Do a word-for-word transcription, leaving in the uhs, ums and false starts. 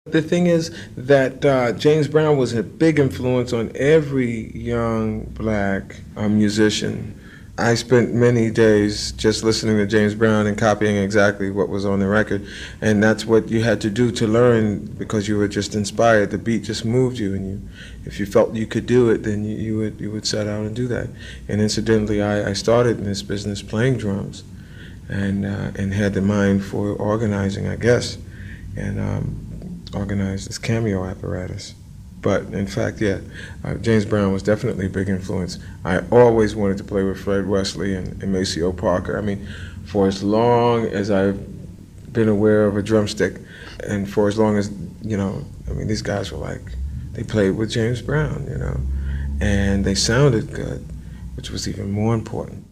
The thing is that uh, James Brown was a big influence on every young black uh, musician. I spent many days just listening to James Brown and copying exactly what was on the record, and that's what you had to do to learn because you were just inspired. The beat just moved you, and you, if you felt you could do it, then you, you would you would set out and do that. And incidentally, I, I started in this business playing drums, and uh, and had the mind for organizing, I guess, and. Um, organized this cameo apparatus. But in fact, yeah, uh, James Brown was definitely a big influence. I always wanted to play with Fred Wesley and, and Maceo Parker. I mean, for as long as I've been aware of a drumstick, and for as long as, you know, I mean, these guys were like, they played with James Brown, you know, and they sounded good, which was even more important.